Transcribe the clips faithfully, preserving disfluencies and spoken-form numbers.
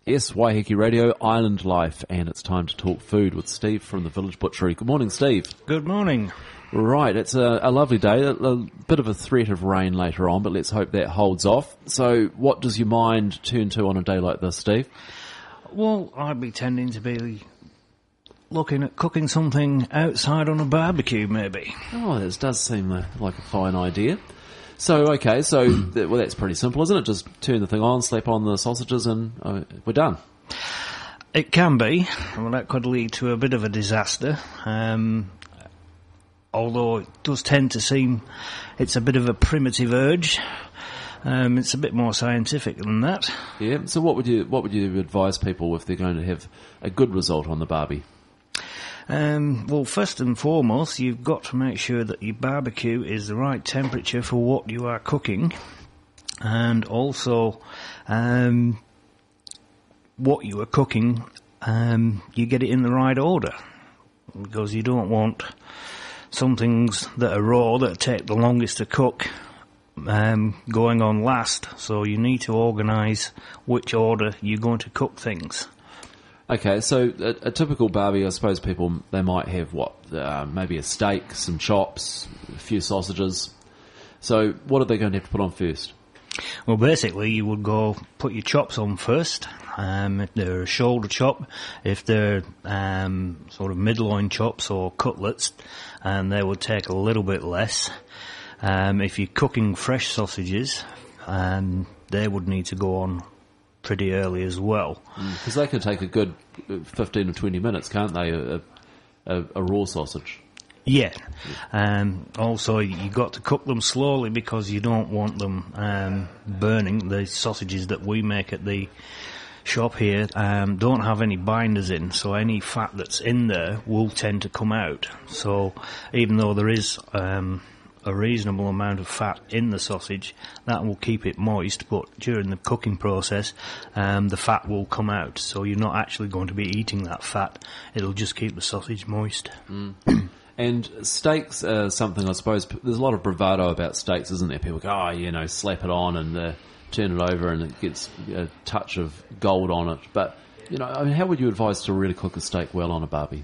Yes, Waiheke Radio, Island Life, and it's time to talk food with Steve from the Village Butchery. Good morning, Steve. Good morning. Right, it's a, a lovely day, a, a bit of a threat of rain later on, but let's hope that holds off. So what does your mind turn to on a day like this, Steve? Well, I'd be tending to be looking at cooking something outside on a barbecue, maybe. Oh, this does seem a, like a fine idea. So, okay, so, that, well, that's pretty simple, isn't it? Just turn the thing on, slap on the sausages, and uh, we're done. It can be. Well, that could lead to a bit of a disaster. Um, although it does tend to seem it's a bit of a primitive urge. Um, it's a bit more scientific than that. Yeah, so what would you what would you advise people if they're going to have a good result on the barbie? Um, well, first and foremost, you've got to make sure that your barbecue is the right temperature for what you are cooking, and also um, what you are cooking, um, you get it in the right order, because you don't want some things that are raw that take the longest to cook um, going on last. So you need to organise which order you're going to cook things. Okay, so a, a typical barbie, I suppose people, they might have, what, uh, maybe a steak, some chops, a few sausages. So what are they going to have to put on first? Well, basically, you would go put your chops on first. Um, if they're a shoulder chop, if they're um, sort of mid-loin chops or cutlets, and they would take a little bit less. Um, if you're cooking fresh sausages, um, they would need to go on pretty early as well. Because mm, they can take a good fifteen or twenty minutes, can't they, a, a, a raw sausage? Yeah. Um, also, you got to cook them slowly because you don't want them um, burning. The sausages that we make at the shop here um, don't have any binders in, so any fat that's in there will tend to come out. So even though there is um, a reasonable amount of fat in the sausage, that will keep it moist, but during the cooking process um, the fat will come out, so you're not actually going to be eating that fat. It'll just keep the sausage moist. Mm. And steaks are something, I suppose, there's a lot of bravado about steaks, isn't there? People go, oh, you know, slap it on and uh, turn it over and it gets a touch of gold on it. But, you know, I mean, how would you advise to really cook a steak well on a barbie?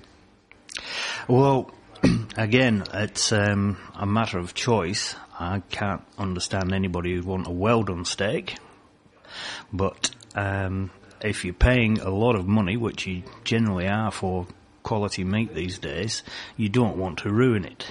Well, again, it's um, a matter of choice. I can't understand anybody who'd want a well-done steak. But um, if you're paying a lot of money, which you generally are for quality meat these days, you don't want to ruin it.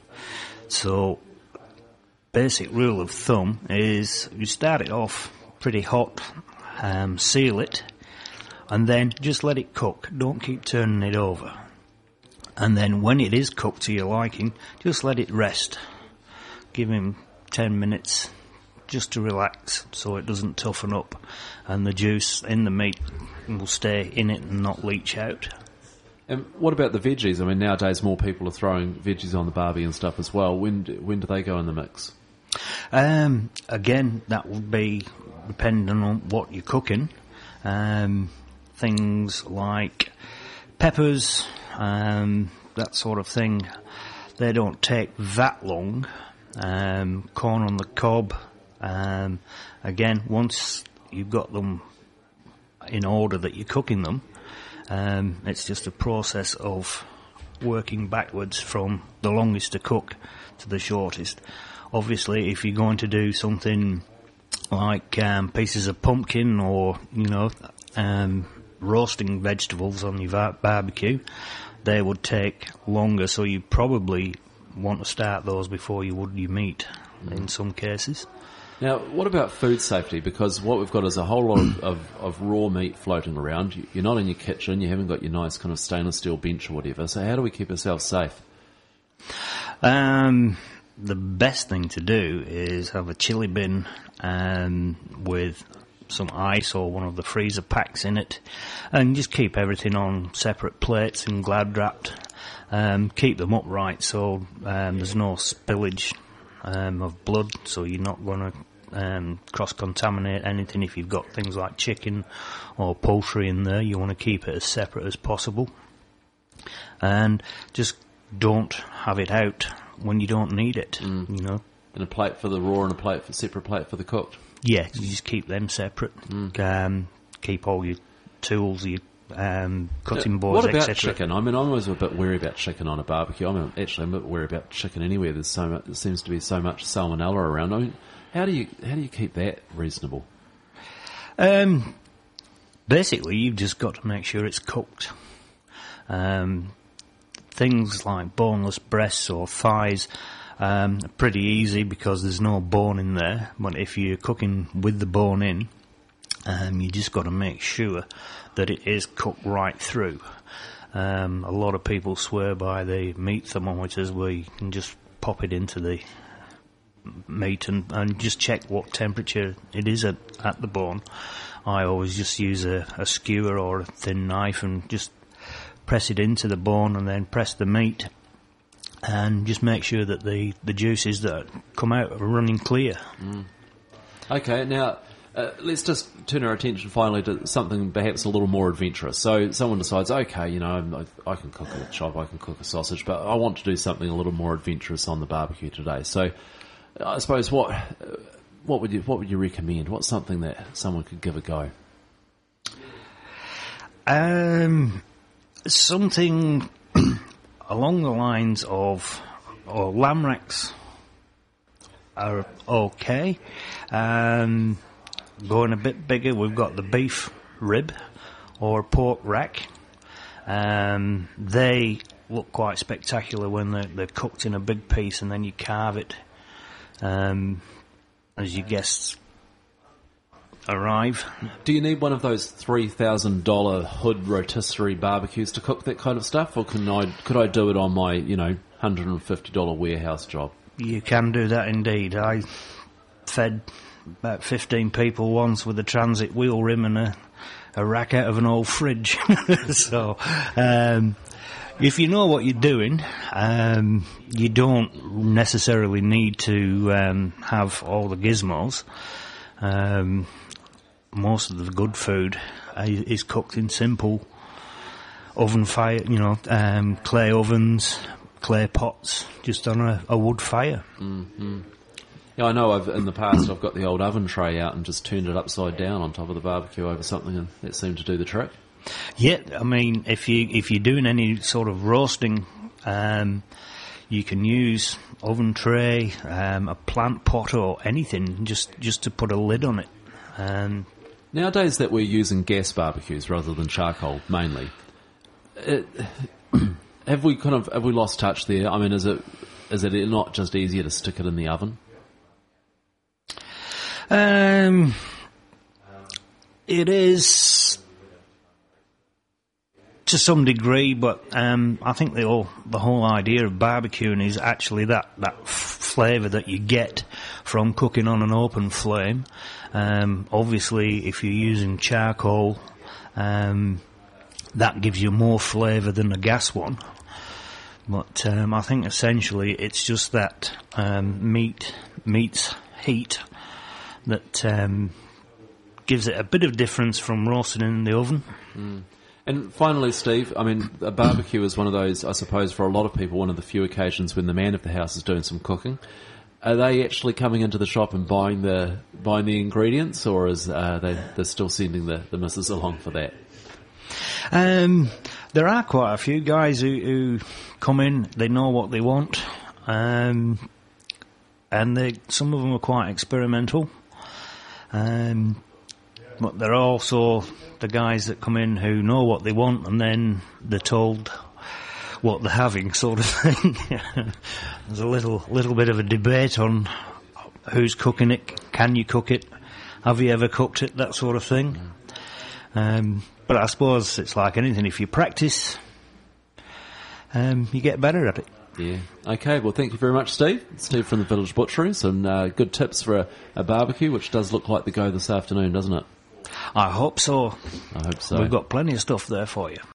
So, basic rule of thumb is you start it off pretty hot, um, seal it, and then just let it cook. Don't keep turning it over. And then when it is cooked to your liking, just let it rest. Give him ten minutes just to relax so it doesn't toughen up and the juice in the meat will stay in it and not leach out. And what about the veggies? I mean, nowadays more people are throwing veggies on the barbie and stuff as well. When do, when do they go in the mix? Um, again, that would be depending on what you're cooking. Um, things like peppers, um, that sort of thing, they don't take that long. Um, corn on the cob, um, again, once you've got them in order that you're cooking them, Um, it's just a process of working backwards from the longest to cook to the shortest. Obviously, if you're going to do something like um, pieces of pumpkin or, you know, um, roasting vegetables on your bar- barbecue, they would take longer, so you probably want to start those before you would your meat mm. in some cases. Now, what about food safety? Because what we've got is a whole lot of, of, of raw meat floating around. You're not in your kitchen, you haven't got your nice kind of stainless steel bench or whatever, so how do we keep ourselves safe? Um, the best thing to do is have a chili bin um, with some ice or one of the freezer packs in it, and just keep everything on separate plates and glad wrapped. Um, keep them upright so um, there's no spillage Um, of blood, so you're not going to um, cross-contaminate anything. If you've got things like chicken or poultry in there, you want to keep it as separate as possible. And just don't have it out when you don't need it, mm. you know. And a plate for the raw and a plate for separate plate for the cooked. Yeah, you just keep them separate. Mm. Um, keep all your tools, your um, cutting Uh, boards, What about et cetera. chicken? I mean, I'm always a bit wary about chicken on a barbecue. I'm actually I'm a bit wary about chicken anywhere. There's so much, there seems to be so much salmonella around. I mean, how do you how do you keep that reasonable? Um, basically, you've just got to make sure it's cooked. Um, things like boneless breasts or thighs um, are pretty easy because there's no bone in there. But if you're cooking with the bone in, um, you just got to make sure that it is cooked right through. Um, a lot of people swear by the meat thermometers where you can just pop it into the meat and, and just check what temperature it is at, at the bone. I always just use a, a skewer or a thin knife and just press it into the bone and then press the meat and just make sure that the, the juices that come out are running clear. Mm. Okay, now uh, let's just turn our attention finally to something perhaps a little more adventurous. So someone decides, okay, you know, I, I can cook a chop, I can cook a sausage, but I want to do something a little more adventurous on the barbecue today. So I suppose what what would you what would you recommend? What's something that someone could give a go? Um, something along the lines of, or lamb racks are okay. Um, going a bit bigger, we've got the beef rib or pork rack. Um, they look quite spectacular when they're, they're cooked in a big piece and then you carve it um, as your guests arrive. Do you need one of those three thousand dollar hood rotisserie barbecues to cook that kind of stuff, or can I could I do it on my you know one hundred and fifty dollar warehouse job? You can do that indeed. I fed about fifteen people once with a transit wheel rim and a, a rack out of an old fridge. So, um, if you know what you're doing, um, you don't necessarily need to um, have all the gizmos. Um, most of the good food is cooked in simple oven fire, you know, um, clay ovens, clay pots, just on a, a wood fire. Mm-hmm. Yeah, I know. I've in the past I've got the old oven tray out and just turned it upside down on top of the barbecue over something, and that seemed to do the trick. Yeah, I mean, if you if you're doing any sort of roasting, um, you can use oven tray, um, a plant pot, or anything, just just to put a lid on it. Um, Nowadays that we're using gas barbecues rather than charcoal mainly, it, have we kind of have we lost touch there? I mean, is it is it not just easier to stick it in the oven? Um, it is to some degree, but um, I think the whole the whole idea of barbecuing is actually that that f- flavour that you get from cooking on an open flame. Um, obviously, if you're using charcoal, um, that gives you more flavour than a gas one. But um, I think essentially it's just that um, meat meat's heat that um, gives it a bit of difference from roasting in the oven. Mm. And finally, Steve, I mean, a barbecue is one of those, I suppose, for a lot of people, one of the few occasions when the man of the house is doing some cooking. Are they actually coming into the shop and buying the buying the ingredients, or is uh, they they're still sending the, the missus along for that? Um, there are quite a few guys who, who come in. They know what they want, um, and they some of them are quite experimental. Um, but there are also the guys that come in who know what they want, and then they're told what they're having, sort of thing. There's a little little bit of a debate on who's cooking it, can you cook it, have you ever cooked it, that sort of thing. Um, but I suppose it's like anything, if you practice, um, you get better at it. Yeah. Okay, well, thank you very much, Steve. Steve from the Village Butchery. Some uh, good tips for a, a barbecue, which does look like the go this afternoon, doesn't it? I hope so. I hope so. We've got plenty of stuff there for you.